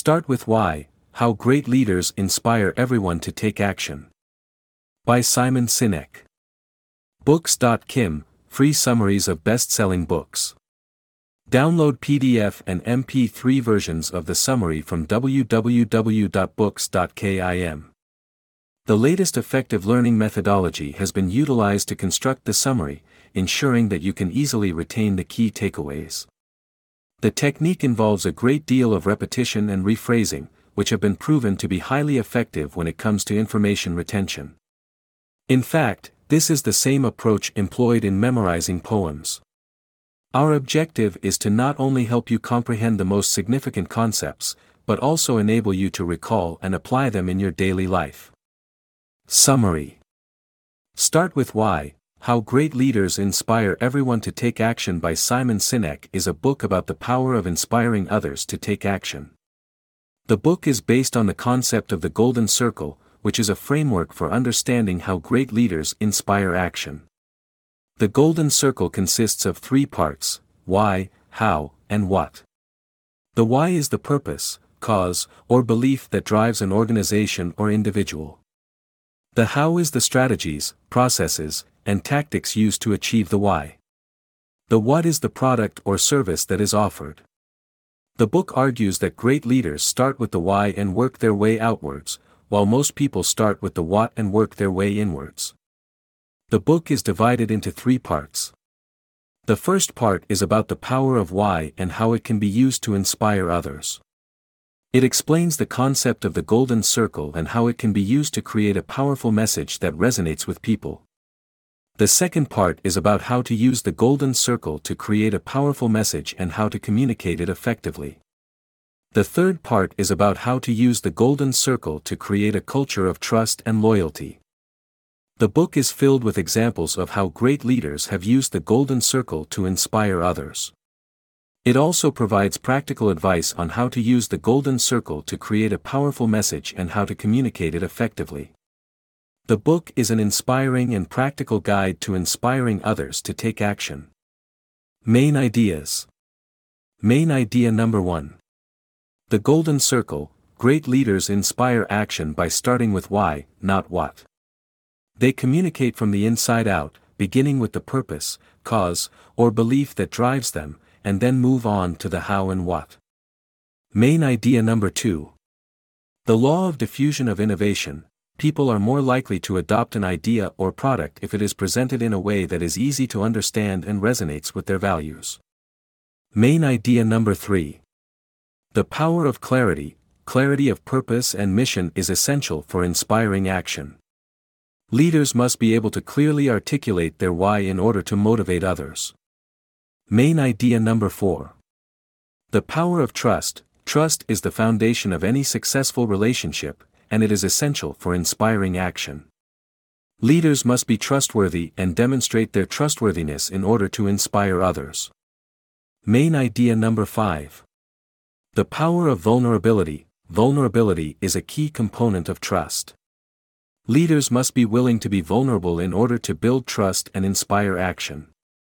Start with Why, How Great Leaders Inspire Everyone to Take Action. By Simon Sinek. Books.kim, free summaries of best-selling books. Download PDF and MP3 versions of the summary from www.books.kim. The latest effective learning methodology has been utilized to construct the summary, ensuring that you can easily retain the key takeaways. The technique involves a great deal of repetition and rephrasing, which have been proven to be highly effective when it comes to information retention. In fact, this is the same approach employed in memorizing poems. Our objective is to not only help you comprehend the most significant concepts, but also enable you to recall and apply them in your daily life. Summary. Start with Why, How Great Leaders Inspire Everyone to Take Action by Simon Sinek is a book about the power of inspiring others to take action. The book is based on the concept of the Golden Circle, which is a framework for understanding how great leaders inspire action. The Golden Circle consists of 3 parts: why, how, and what. The why is the purpose, cause, or belief that drives an organization or individual. The how is the strategies, processes, and tactics used to achieve the why. The what is the product or service that is offered. The book argues that great leaders start with the why and work their way outwards, while most people start with the what and work their way inwards. The book is divided into 3 parts. The first part is about the power of why and how it can be used to inspire others. It explains the concept of the Golden Circle and how it can be used to create a powerful message that resonates with people. The second part is about how to use the Golden Circle to create a powerful message and how to communicate it effectively. The third part is about how to use the Golden Circle to create a culture of trust and loyalty. The book is filled with examples of how great leaders have used the Golden Circle to inspire others. It also provides practical advice on how to use the Golden Circle to create a powerful message and how to communicate it effectively. The book is an inspiring and practical guide to inspiring others to take action. Main ideas. Main idea number 1. The Golden Circle: great leaders inspire action by starting with why, not what. They communicate from the inside out, beginning with the purpose, cause, or belief that drives them, and then move on to the how and what. Main idea number 2. The law of diffusion of innovation: people are more likely to adopt an idea or product if it is presented in a way that is easy to understand and resonates with their values. Main idea number 3. The power of clarity: clarity of purpose and mission is essential for inspiring action. Leaders must be able to clearly articulate their why in order to motivate others. Main idea number 4. The power of trust: trust is the foundation of any successful relationship, and it is essential for inspiring action. Leaders must be trustworthy and demonstrate their trustworthiness in order to inspire others. Main idea number 5. The power of vulnerability: vulnerability is a key component of trust. Leaders must be willing to be vulnerable in order to build trust and inspire action.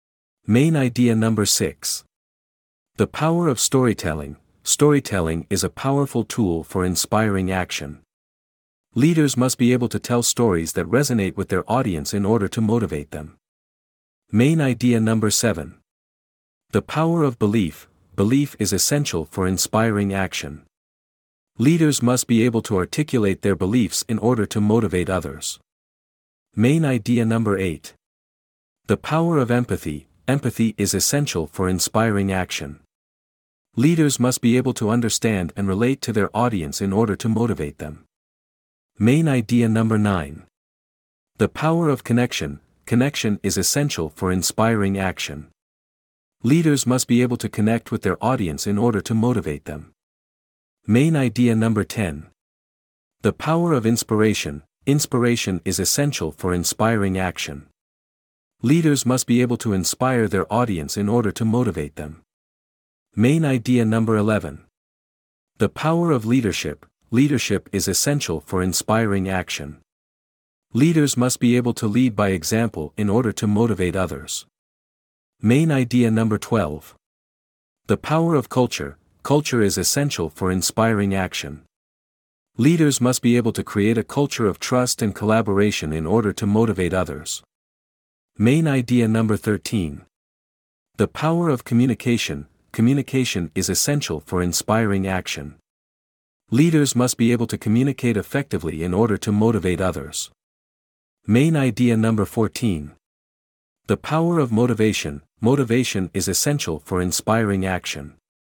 Main idea number 6. The power of storytelling: storytelling is a powerful tool for inspiring action. Leaders must be able to tell stories that resonate with their audience in order to motivate them. Main idea number 7. The power of belief: belief is essential for inspiring action. Leaders must be able to articulate their beliefs in order to motivate others. Main idea number 8. The power of empathy: empathy is essential for inspiring action. Leaders must be able to understand and relate to their audience in order to motivate them. Main idea number 9. The power of connection: connection is essential for inspiring action. Leaders must be able to connect with their audience in order to motivate them. Main idea number 10. The power of inspiration: inspiration is essential for inspiring action. Leaders must be able to inspire their audience in order to motivate them. Main idea number 11. The power of leadership: leadership is essential for inspiring action. Leaders must be able to lead by example in order to motivate others. Main idea number 12. The power of culture: culture is essential for inspiring action. Leaders must be able to create a culture of trust and collaboration in order to motivate others. Main idea number 13. The power of communication. Communication is essential for inspiring action. Leaders must be able to communicate effectively in order to motivate others. Main idea number 14. The power of motivation. Motivation is essential for inspiring action.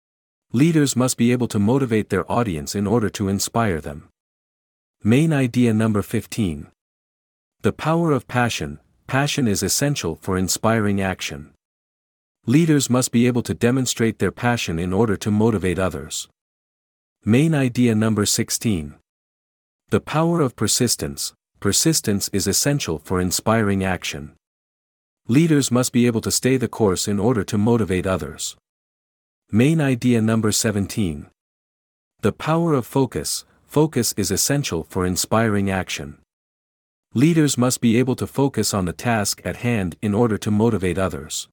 Leaders must be able to motivate their audience in order to inspire them. Main idea number 15. The power of passion. Passion is essential for inspiring action. Leaders must be able to demonstrate their passion in order to motivate others. Main idea number 16. The power of persistence. Persistence is essential for inspiring action. Leaders must be able to stay the course in order to motivate others. Main idea number 17. The power of focus. Focus is essential for inspiring action. Leaders must be able to focus on the task at hand in order to motivate others.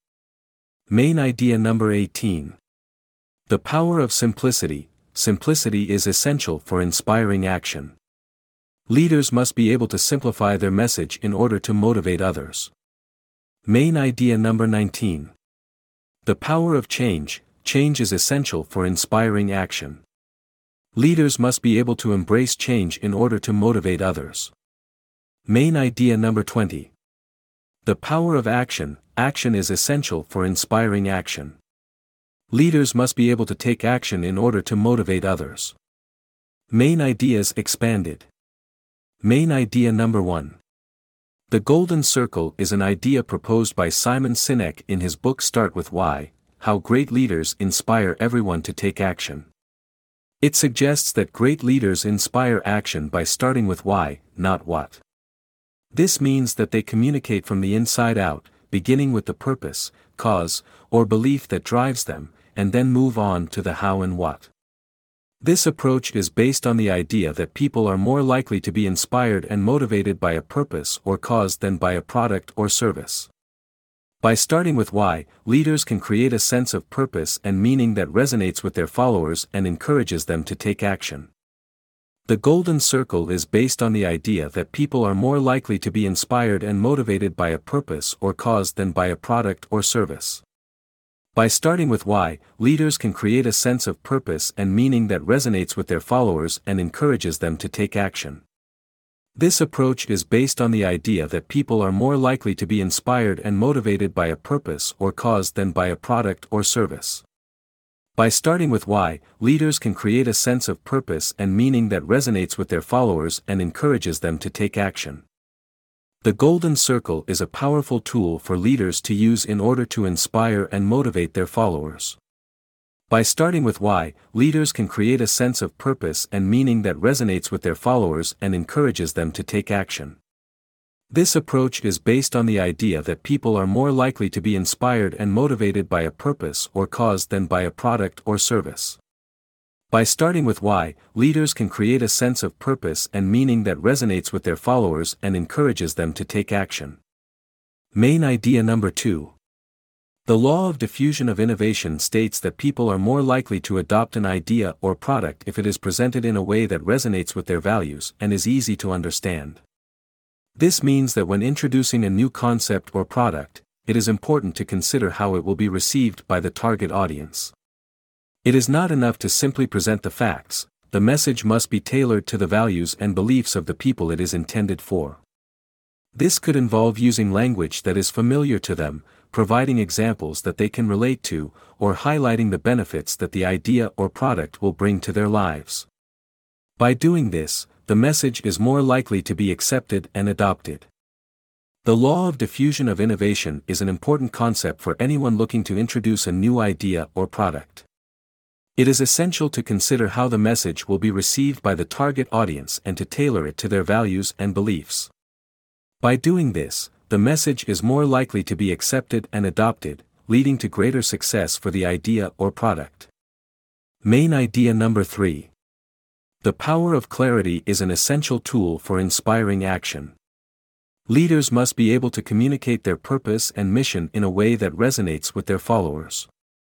Main idea number 18. The power of simplicity. Simplicity is essential for inspiring action. Leaders must be able to simplify their message in order to motivate others. Main idea number 19. The power of change. Change is essential for inspiring action. Leaders must be able to embrace change in order to motivate others. Main idea number 20. The power of action. Action is essential for inspiring action. Leaders must be able to take action in order to motivate others. Main ideas expanded. Main idea number 1. The Golden Circle is an idea proposed by Simon Sinek in his book Start With Why: How Great Leaders Inspire Everyone to Take Action. It suggests that great leaders inspire action by starting with why, not what. This means that they communicate from the inside out, beginning with the purpose, cause, or belief that drives them, and then move on to the how and what. This approach is based on the idea that people are more likely to be inspired and motivated by a purpose or cause than by a product or service. By starting with why, leaders can create a sense of purpose and meaning that resonates with their followers and encourages them to take action. The Golden Circle is based on the idea that people are more likely to be inspired and motivated by a purpose or cause than by a product or service. By starting with why, leaders can create a sense of purpose and meaning that resonates with their followers and encourages them to take action. This approach is based on the idea that people are more likely to be inspired and motivated by a purpose or cause than by a product or service. By starting with why, leaders can create a sense of purpose and meaning that resonates with their followers and encourages them to take action. The Golden Circle is a powerful tool for leaders to use in order to inspire and motivate their followers. By starting with why, leaders can create a sense of purpose and meaning that resonates with their followers and encourages them to take action. This approach is based on the idea that people are more likely to be inspired and motivated by a purpose or cause than by a product or service. By starting with why, leaders can create a sense of purpose and meaning that resonates with their followers and encourages them to take action. Main idea number 2. The law of diffusion of innovation states that people are more likely to adopt an idea or product if it is presented in a way that resonates with their values and is easy to understand. This means that when introducing a new concept or product, it is important to consider how it will be received by the target audience. It is not enough to simply present the facts, the message must be tailored to the values and beliefs of the people it is intended for. This could involve using language that is familiar to them, providing examples that they can relate to, or highlighting the benefits that the idea or product will bring to their lives. By doing this, the message is more likely to be accepted and adopted. The law of diffusion of innovation is an important concept for anyone looking to introduce a new idea or product. It is essential to consider how the message will be received by the target audience and to tailor it to their values and beliefs. By doing this, the message is more likely to be accepted and adopted, leading to greater success for the idea or product. Main idea number 3. The power of clarity is an essential tool for inspiring action. Leaders must be able to communicate their purpose and mission in a way that resonates with their followers.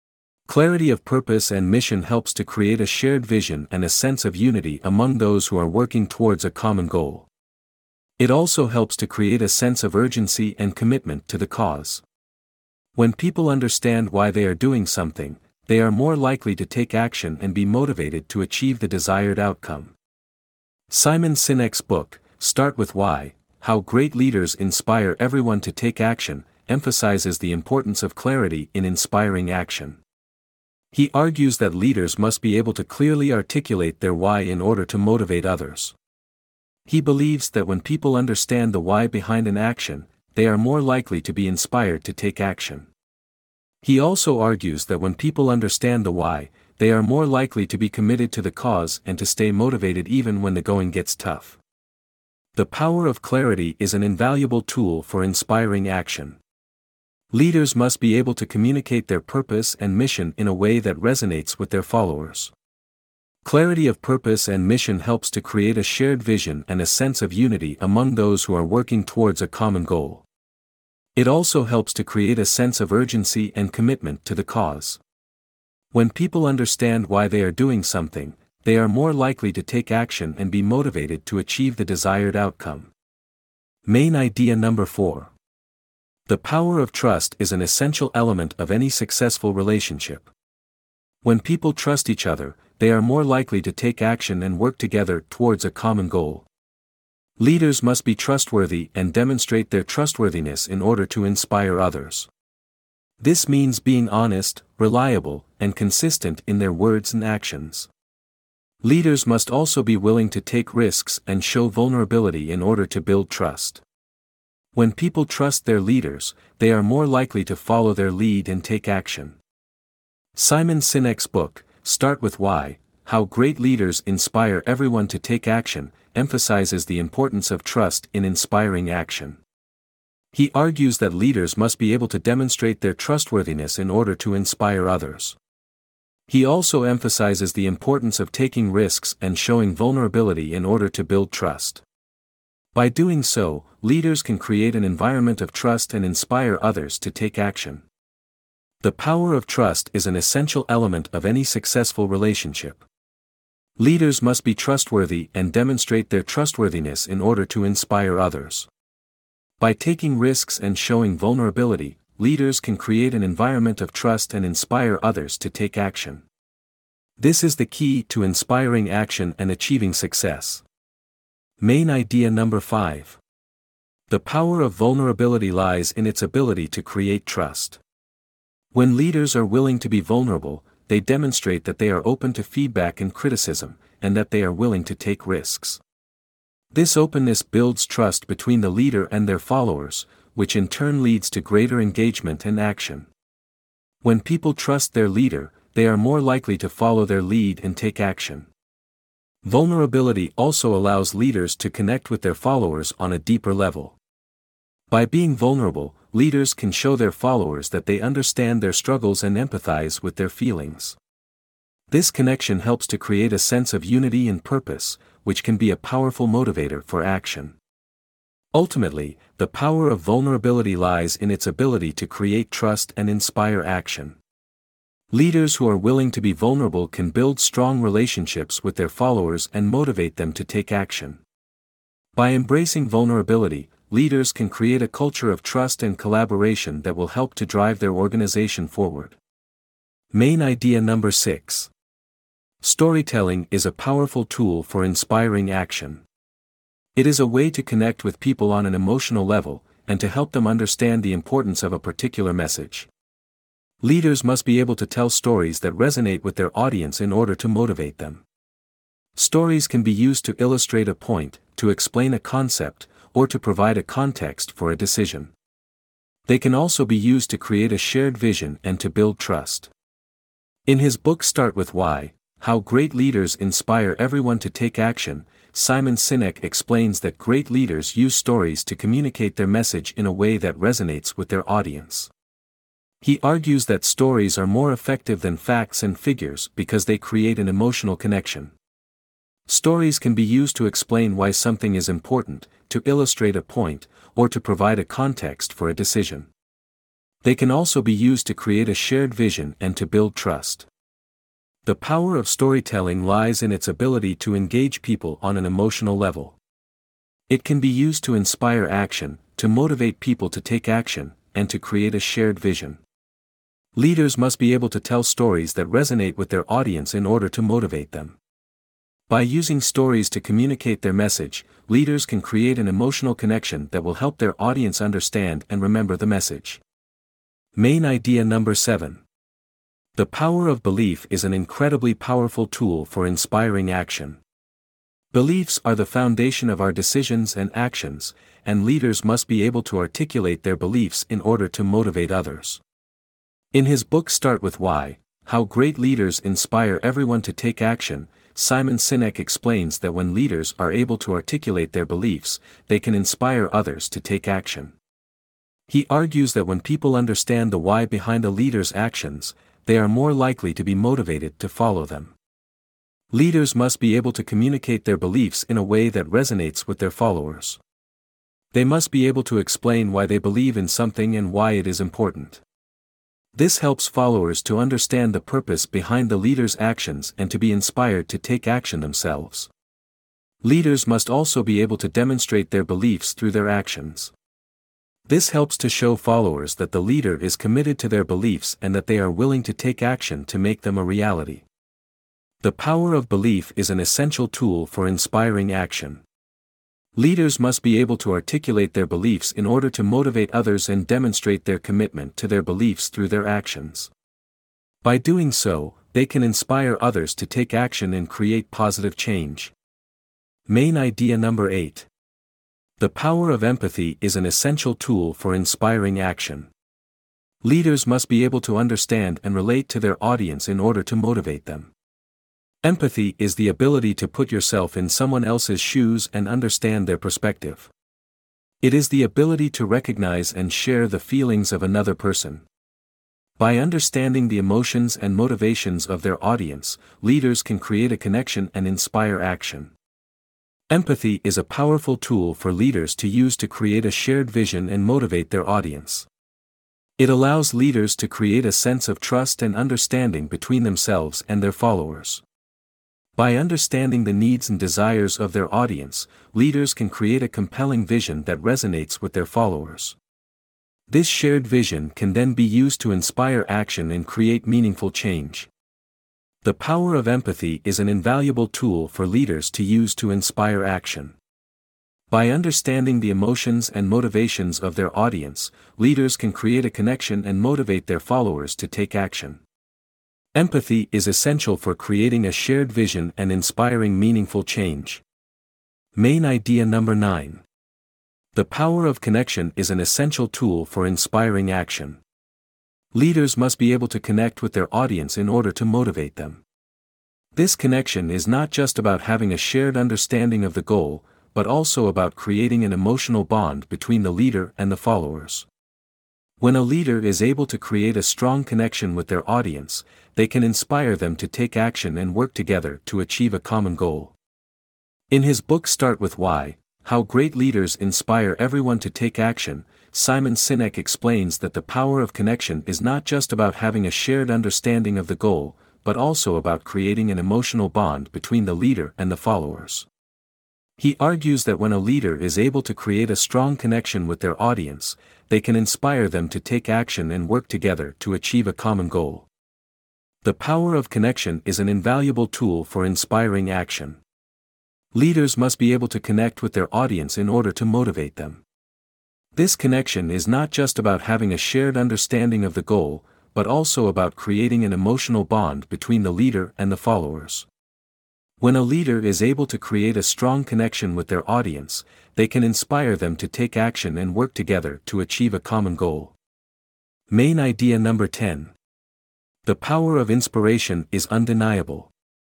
Clarity of purpose and mission helps to create a shared vision and a sense of unity among those who are working towards a common goal. It also helps to create a sense of urgency and commitment to the cause. When people understand why they are doing something, they are more likely to take action and be motivated to achieve the desired outcome. Simon Sinek's book, Start with Why: How Great Leaders Inspire Everyone to Take Action, emphasizes the importance of clarity in inspiring action. He argues that leaders must be able to clearly articulate their why in order to motivate others. He believes that when people understand the why behind an action, they are more likely to be inspired to take action. He also argues that when people understand the why, they are more likely to be committed to the cause and to stay motivated even when the going gets tough. The power of clarity is an invaluable tool for inspiring action. Leaders must be able to communicate their purpose and mission in a way that resonates with their followers. Clarity of purpose and mission helps to create a shared vision and a sense of unity among those who are working towards a common goal. It also helps to create a sense of urgency and commitment to the cause. When people understand why they are doing something, they are more likely to take action and be motivated to achieve the desired outcome. Main idea number 4. The power of trust is an essential element of any successful relationship. When people trust each other, they are more likely to take action and work together towards a common goal. Leaders must be trustworthy and demonstrate their trustworthiness in order to inspire others. This means being honest, reliable, and consistent in their words and actions. Leaders must also be willing to take risks and show vulnerability in order to build trust. When people trust their leaders, they are more likely to follow their lead and take action. Simon Sinek's book, Start with Why: How Great Leaders Inspire Everyone to Take Action, emphasizes the importance of trust in inspiring action. He argues that leaders must be able to demonstrate their trustworthiness in order to inspire others. He also emphasizes the importance of taking risks and showing vulnerability in order to build trust. By doing so, leaders can create an environment of trust and inspire others to take action. The power of trust is an essential element of any successful relationship. Leaders must be trustworthy and demonstrate their trustworthiness in order to inspire others. By taking risks and showing vulnerability, leaders can create an environment of trust and inspire others to take action. This is the key to inspiring action and achieving success. Main idea number 5. The power of vulnerability lies in its ability to create trust. When leaders are willing to be vulnerable, they demonstrate that they are open to feedback and criticism, and that they are willing to take risks. This openness builds trust between the leader and their followers, which in turn leads to greater engagement and action. When people trust their leader, they are more likely to follow their lead and take action. Vulnerability also allows leaders to connect with their followers on a deeper level. By being vulnerable, leaders can show their followers that they understand their struggles and empathize with their feelings. This connection helps to create a sense of unity and purpose, which can be a powerful motivator for action. Ultimately, the power of vulnerability lies in its ability to create trust and inspire action. Leaders who are willing to be vulnerable can build strong relationships with their followers and motivate them to take action. By embracing vulnerability, leaders can create a culture of trust and collaboration that will help to drive their organization forward. Main idea number 6. Storytelling is a powerful tool for inspiring action. It is a way to connect with people on an emotional level, and to help them understand the importance of a particular message. Leaders must be able to tell stories that resonate with their audience in order to motivate them. Stories can be used to illustrate a point, to explain a concept, or to provide a context for a decision. They can also be used to create a shared vision and to build trust. In his book Start with Why: How Great Leaders Inspire Everyone to Take Action, Simon Sinek explains that great leaders use stories to communicate their message in a way that resonates with their audience. He argues that stories are more effective than facts and figures because they create an emotional connection. Stories can be used to explain why something is important, to illustrate a point, or to provide a context for a decision. They can also be used to create a shared vision and to build trust. The power of storytelling lies in its ability to engage people on an emotional level. It can be used to inspire action, to motivate people to take action, and to create a shared vision. Leaders must be able to tell stories that resonate with their audience in order to motivate them. By using stories to communicate their message, leaders can create an emotional connection that will help their audience understand and remember the message. Main idea number 7. The power of belief is an incredibly powerful tool for inspiring action. Beliefs are the foundation of our decisions and actions, and leaders must be able to articulate their beliefs in order to motivate others. In his book Start With Why, How Great Leaders Inspire Everyone to Take Action, Simon Sinek explains that when leaders are able to articulate their beliefs, they can inspire others to take action. He argues that when people understand the why behind a leader's actions, they are more likely to be motivated to follow them. Leaders must be able to communicate their beliefs in a way that resonates with their followers. They must be able to explain why they believe in something and why it is important. This helps followers to understand the purpose behind the leader's actions and to be inspired to take action themselves. Leaders must also be able to demonstrate their beliefs through their actions. This helps to show followers that the leader is committed to their beliefs and that they are willing to take action to make them a reality. The power of belief is an essential tool for inspiring action. Leaders must be able to articulate their beliefs in order to motivate others and demonstrate their commitment to their beliefs through their actions. By doing so, they can inspire others to take action and create positive change. Main idea number 8. The power of empathy is an essential tool for inspiring action. Leaders must be able to understand and relate to their audience in order to motivate them. Empathy is the ability to put yourself in someone else's shoes and understand their perspective. It is the ability to recognize and share the feelings of another person. By understanding the emotions and motivations of their audience, leaders can create a connection and inspire action. Empathy is a powerful tool for leaders to use to create a shared vision and motivate their audience. It allows leaders to create a sense of trust and understanding between themselves and their followers. By understanding the needs and desires of their audience, leaders can create a compelling vision that resonates with their followers. This shared vision can then be used to inspire action and create meaningful change. The power of empathy is an invaluable tool for leaders to use to inspire action. By understanding the emotions and motivations of their audience, leaders can create a connection and motivate their followers to take action. Empathy is essential for creating a shared vision and inspiring meaningful change. Main idea number 9. The power of connection is an essential tool for inspiring action. Leaders must be able to connect with their audience in order to motivate them. This connection is not just about having a shared understanding of the goal, but also about creating an emotional bond between the leader and the followers. When a leader is able to create a strong connection with their audience, they can inspire them to take action and work together to achieve a common goal. In his book Start With Why, How Great Leaders Inspire Everyone to Take Action, Simon Sinek explains that the power of connection is not just about having a shared understanding of the goal, but also about creating an emotional bond between the leader and the followers. He argues that when a leader is able to create a strong connection with their audience, they can inspire them to take action and work together to achieve a common goal. The power of connection is an invaluable tool for inspiring action. Leaders must be able to connect with their audience in order to motivate them. This connection is not just about having a shared understanding of the goal, but also about creating an emotional bond between the leader and the followers. When a leader is able to create a strong connection with their audience, they can inspire them to take action and work together to achieve a common goal. Main idea number 10. The power of inspiration is undeniable.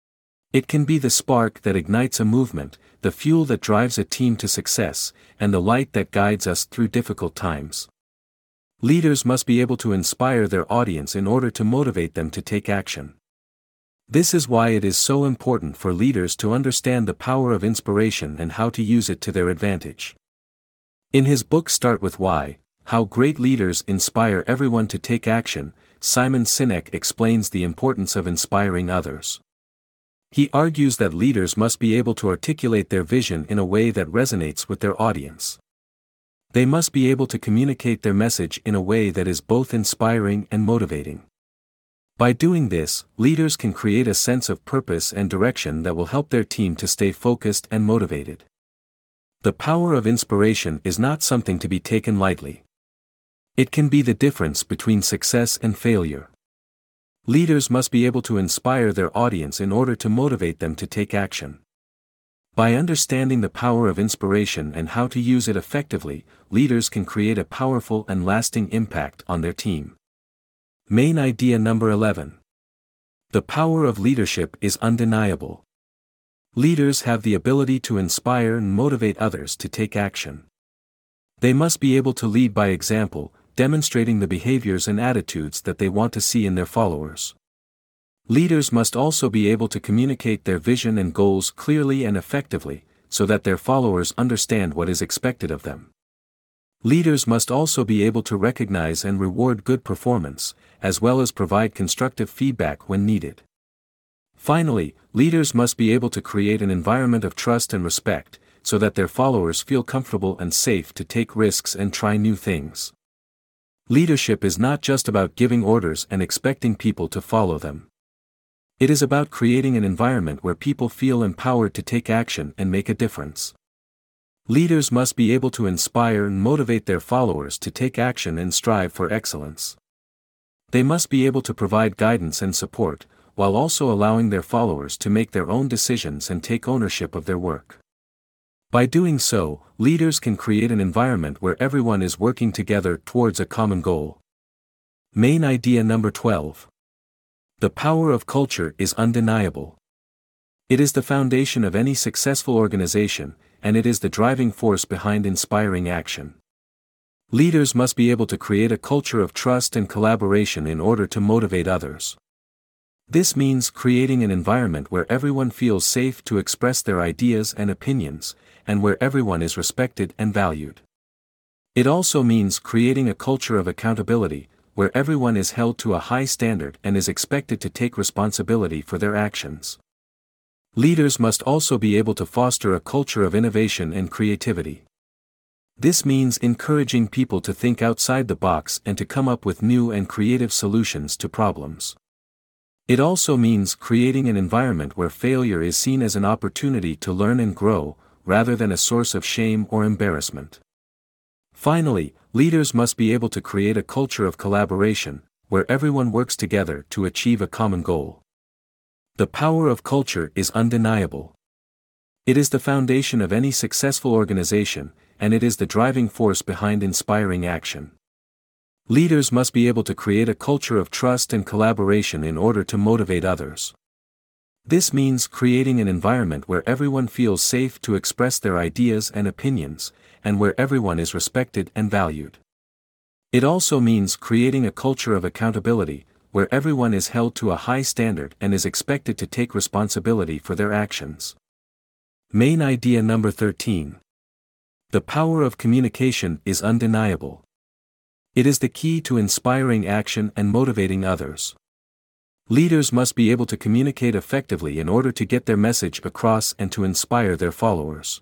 It can be the spark that ignites a movement, the fuel that drives a team to success, and the light that guides us through difficult times. Leaders must be able to inspire their audience in order to motivate them to take action. This is why it is so important for leaders to understand the power of inspiration and how to use it to their advantage. In his book Start With Why, How Great Leaders Inspire Everyone to Take Action, Simon Sinek explains the importance of inspiring others. He argues that leaders must be able to articulate their vision in a way that resonates with their audience. They must be able to communicate their message in a way that is both inspiring and motivating. By doing this, leaders can create a sense of purpose and direction that will help their team to stay focused and motivated. The power of inspiration is not something to be taken lightly. It can be the difference between success and failure. Leaders must be able to inspire their audience in order to motivate them to take action. By understanding the power of inspiration and how to use it effectively, leaders can create a powerful and lasting impact on their team. Main idea number 11. The power of leadership is undeniable. Leaders have the ability to inspire and motivate others to take action. They must be able to lead by example, demonstrating the behaviors and attitudes that they want to see in their followers. Leaders must also be able to communicate their vision and goals clearly and effectively, so that their followers understand what is expected of them. Leaders must also be able to recognize and reward good performance, as well as provide constructive feedback when needed. Finally, leaders must be able to create an environment of trust and respect, so that their followers feel comfortable and safe to take risks and try new things. Leadership is not just about giving orders and expecting people to follow them. It is about creating an environment where people feel empowered to take action and make a difference. Leaders must be able to inspire and motivate their followers to take action and strive for excellence. They must be able to provide guidance and support, while also allowing their followers to make their own decisions and take ownership of their work. By doing so, leaders can create an environment where everyone is working together towards a common goal. Main idea number 12. The power of culture is undeniable. It is the foundation of any successful organization, and it is the driving force behind inspiring action. Leaders must be able to create a culture of trust and collaboration in order to motivate others. This means creating an environment where everyone feels safe to express their ideas and opinions, and where everyone is respected and valued. It also means creating a culture of accountability, where everyone is held to a high standard and is expected to take responsibility for their actions. Leaders must also be able to foster a culture of innovation and creativity. This means encouraging people to think outside the box and to come up with new and creative solutions to problems. It also means creating an environment where failure is seen as an opportunity to learn and grow, rather than a source of shame or embarrassment. Finally, leaders must be able to create a culture of collaboration, where everyone works together to achieve a common goal. The power of culture is undeniable. It is the foundation of any successful organization, and it is the driving force behind inspiring action. Leaders must be able to create a culture of trust and collaboration in order to motivate others. This means creating an environment where everyone feels safe to express their ideas and opinions, and where everyone is respected and valued. It also means creating a culture of accountability, where everyone is held to a high standard and is expected to take responsibility for their actions. Main idea number 13. The power of communication is undeniable. It is the key to inspiring action and motivating others. Leaders must be able to communicate effectively in order to get their message across and to inspire their followers.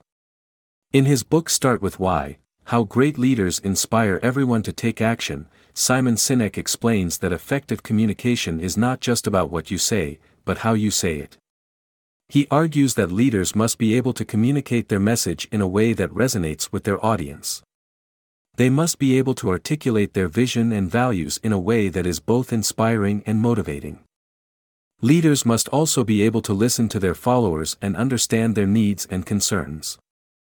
In his book Start With Why, How Great Leaders Inspire Everyone to Take Action, Simon Sinek explains that effective communication is not just about what you say, but how you say it. He argues that leaders must be able to communicate their message in a way that resonates with their audience. They must be able to articulate their vision and values in a way that is both inspiring and motivating. Leaders must also be able to listen to their followers and understand their needs and concerns.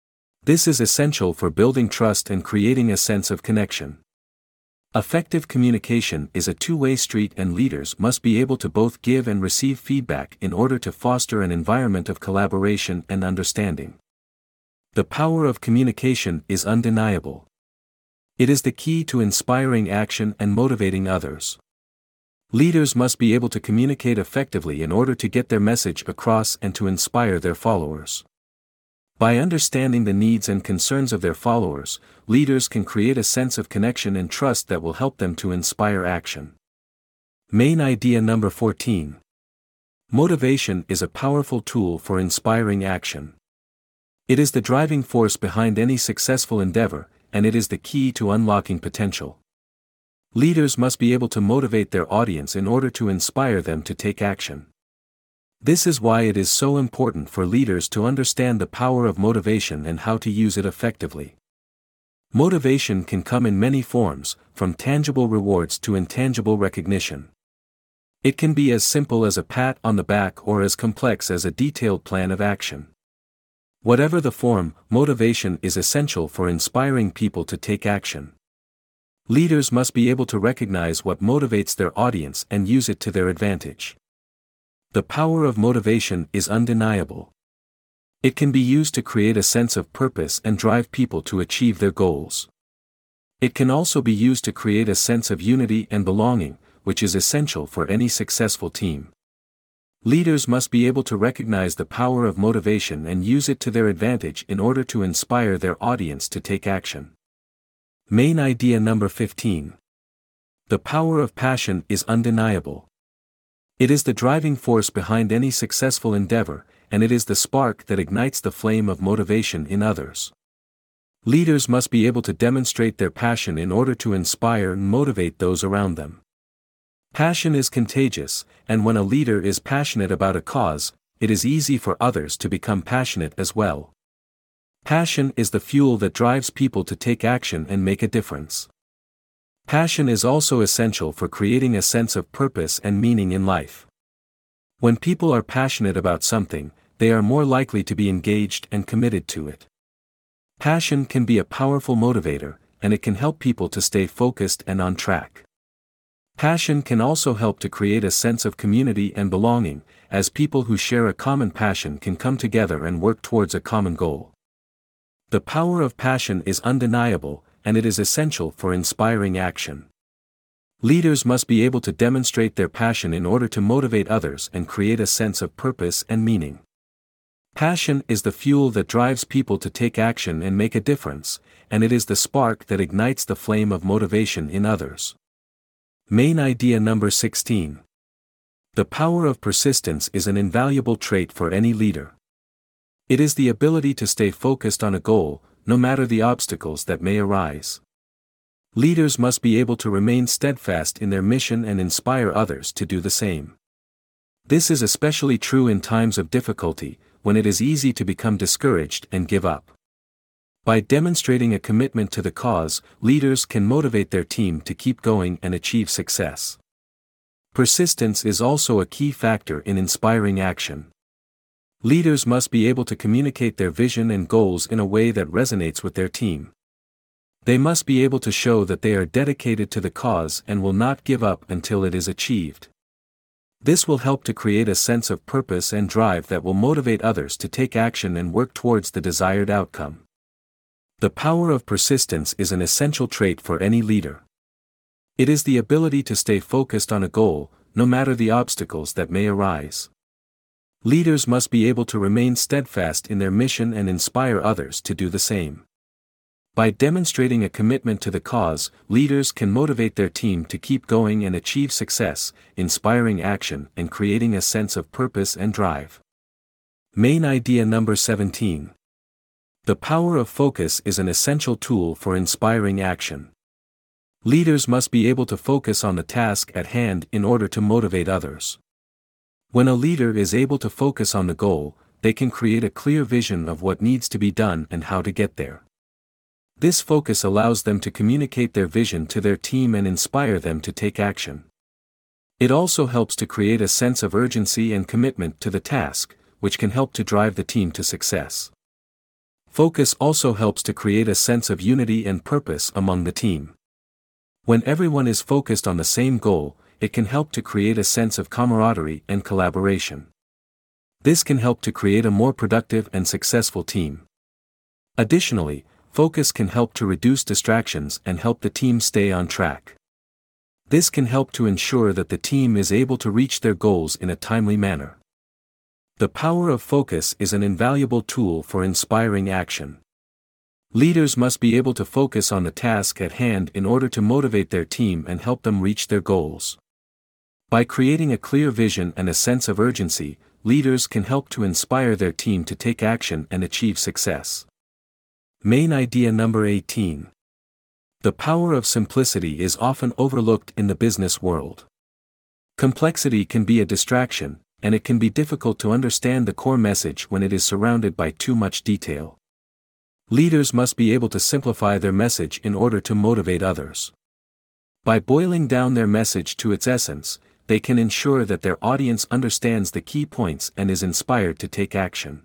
This is essential for building trust and creating a sense of connection. Effective communication is a two-way street, and leaders must be able to both give and receive feedback in order to foster an environment of collaboration and understanding. The power of communication is undeniable. It is the key to inspiring action and motivating others. Leaders must be able to communicate effectively in order to get their message across and to inspire their followers. By understanding the needs and concerns of their followers, leaders can create a sense of connection and trust that will help them to inspire action. Main idea number 14. Motivation is a powerful tool for inspiring action. It is the driving force behind any successful endeavor, and it is the key to unlocking potential. Leaders must be able to motivate their audience in order to inspire them to take action. This is why it is so important for leaders to understand the power of motivation and how to use it effectively. Motivation can come in many forms, from tangible rewards to intangible recognition. It can be as simple as a pat on the back or as complex as a detailed plan of action. Whatever the form, motivation is essential for inspiring people to take action. Leaders must be able to recognize what motivates their audience and use it to their advantage. The power of motivation is undeniable. It can be used to create a sense of purpose and drive people to achieve their goals. It can also be used to create a sense of unity and belonging, which is essential for any successful team. Leaders must be able to recognize the power of motivation and use it to their advantage in order to inspire their audience to take action. Main idea number 15. The power of passion is undeniable. It is the driving force behind any successful endeavor, and it is the spark that ignites the flame of motivation in others. Leaders must be able to demonstrate their passion in order to inspire and motivate those around them. Passion is contagious, and when a leader is passionate about a cause, it is easy for others to become passionate as well. Passion is the fuel that drives people to take action and make a difference. Passion is also essential for creating a sense of purpose and meaning in life. When people are passionate about something, they are more likely to be engaged and committed to it. Passion can be a powerful motivator, and it can help people to stay focused and on track. Passion can also help to create a sense of community and belonging, as people who share a common passion can come together and work towards a common goal. The power of passion is undeniable, and it is essential for inspiring action. Leaders must be able to demonstrate their passion in order to motivate others and create a sense of purpose and meaning. Passion is the fuel that drives people to take action and make a difference, and it is the spark that ignites the flame of motivation in others. Main idea number 16. The power of persistence is an invaluable trait for any leader. It is the ability to stay focused on a goal, no matter the obstacles that may arise. Leaders must be able to remain steadfast in their mission and inspire others to do the same. This is especially true in times of difficulty, when it is easy to become discouraged and give up. By demonstrating a commitment to the cause, leaders can motivate their team to keep going and achieve success. Persistence is also a key factor in inspiring action. Leaders must be able to communicate their vision and goals in a way that resonates with their team. They must be able to show that they are dedicated to the cause and will not give up until it is achieved. This will help to create a sense of purpose and drive that will motivate others to take action and work towards the desired outcome. The power of persistence is an essential trait for any leader. It is the ability to stay focused on a goal, no matter the obstacles that may arise. Leaders must be able to remain steadfast in their mission and inspire others to do the same. By demonstrating a commitment to the cause, leaders can motivate their team to keep going and achieve success, inspiring action and creating a sense of purpose and drive. Main idea number 17. The power of focus is an essential tool for inspiring action. Leaders must be able to focus on the task at hand in order to motivate others. When a leader is able to focus on the goal, they can create a clear vision of what needs to be done and how to get there. This focus allows them to communicate their vision to their team and inspire them to take action. It also helps to create a sense of urgency and commitment to the task, which can help to drive the team to success. Focus also helps to create a sense of unity and purpose among the team. When everyone is focused on the same goal, it can help to create a sense of camaraderie and collaboration. This can help to create a more productive and successful team. Additionally, focus can help to reduce distractions and help the team stay on track. This can help to ensure that the team is able to reach their goals in a timely manner. The power of focus is an invaluable tool for inspiring action. Leaders must be able to focus on the task at hand in order to motivate their team and help them reach their goals. By creating a clear vision and a sense of urgency, leaders can help to inspire their team to take action and achieve success. Main idea number 18. The power of simplicity is often overlooked in the business world. Complexity can be a distraction, and it can be difficult to understand the core message when it is surrounded by too much detail. Leaders must be able to simplify their message in order to motivate others. By boiling down their message to its essence, they can ensure that their audience understands the key points and is inspired to take action.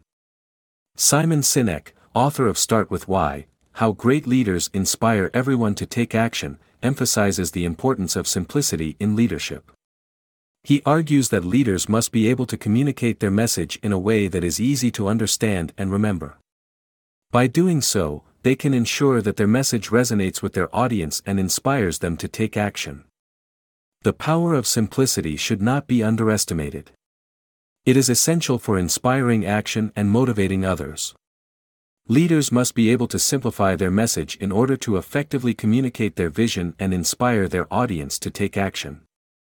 Simon Sinek, author of Start with Why, How Great Leaders Inspire Everyone to Take Action, emphasizes the importance of simplicity in leadership. He argues that leaders must be able to communicate their message in a way that is easy to understand and remember. By doing so, they can ensure that their message resonates with their audience and inspires them to take action. The power of simplicity should not be underestimated. It is essential for inspiring action and motivating others. Leaders must be able to simplify their message in order to effectively communicate their vision and inspire their audience to take action.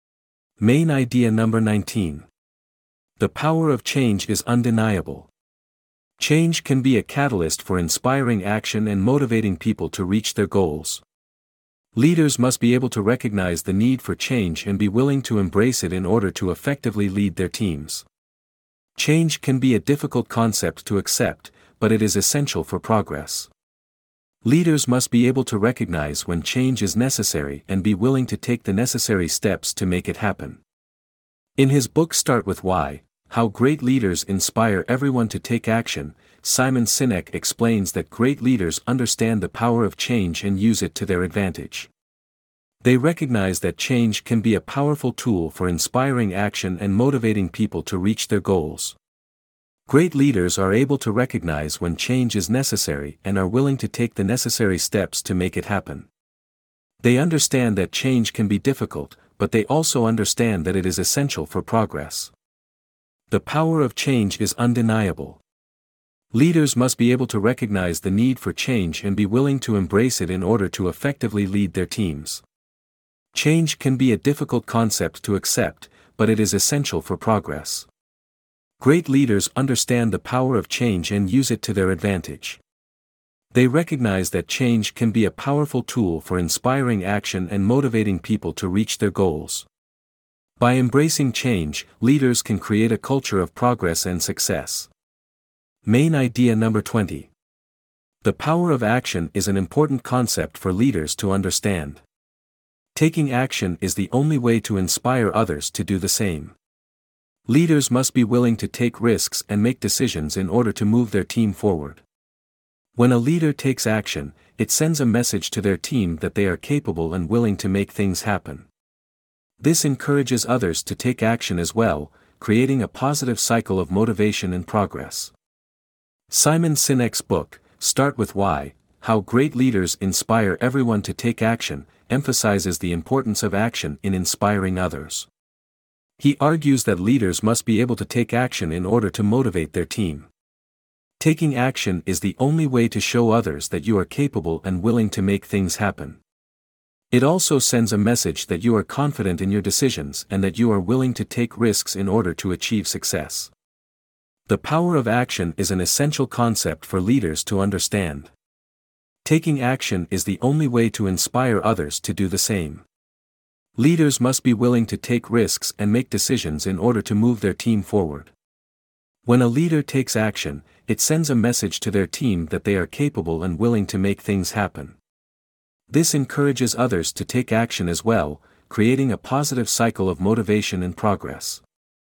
Main idea number 19. The power of change is undeniable. Change can be a catalyst for inspiring action and motivating people to reach their goals. Leaders must be able to recognize the need for change and be willing to embrace it in order to effectively lead their teams. Change can be a difficult concept to accept, but it is essential for progress. Leaders must be able to recognize when change is necessary and be willing to take the necessary steps to make it happen. In his book Start with Why, How Great Leaders Inspire Everyone to Take Action, Simon Sinek explains that great leaders understand the power of change and use it to their advantage. They recognize that change can be a powerful tool for inspiring action and motivating people to reach their goals. Great leaders are able to recognize when change is necessary and are willing to take the necessary steps to make it happen. They understand that change can be difficult, but they also understand that it is essential for progress. The power of change is undeniable. Leaders must be able to recognize the need for change and be willing to embrace it in order to effectively lead their teams. Change can be a difficult concept to accept, but it is essential for progress. Great leaders understand the power of change and use it to their advantage. They recognize that change can be a powerful tool for inspiring action and motivating people to reach their goals. By embracing change, leaders can create a culture of progress and success. Main idea number 20. The power of action is an important concept for leaders to understand. Taking action is the only way to inspire others to do the same. Leaders must be willing to take risks and make decisions in order to move their team forward. When a leader takes action, it sends a message to their team that they are capable and willing to make things happen. This encourages others to take action as well, creating a positive cycle of motivation and progress. Simon Sinek's book, Start with Why, How Great Leaders Inspire Everyone to Take Action, emphasizes the importance of action in inspiring others. He argues that leaders must be able to take action in order to motivate their team. Taking action is the only way to show others that you are capable and willing to make things happen. It also sends a message that you are confident in your decisions and that you are willing to take risks in order to achieve success. The power of action is an essential concept for leaders to understand. Taking action is the only way to inspire others to do the same. Leaders must be willing to take risks and make decisions in order to move their team forward. When a leader takes action, it sends a message to their team that they are capable and willing to make things happen. This encourages others to take action as well, creating a positive cycle of motivation and progress.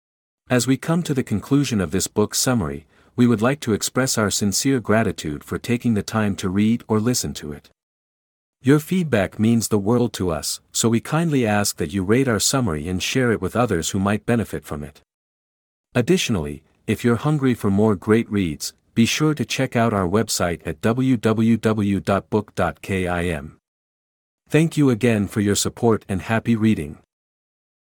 As we come to the conclusion of this book summary, we would like to express our sincere gratitude for taking the time to read or listen to it. Your feedback means the world to us, so we kindly ask that you rate our summary and share it with others who might benefit from it. Additionally, if you're hungry for more great reads, be sure to check out our website at www.book.kim. Thank you again for your support and happy reading.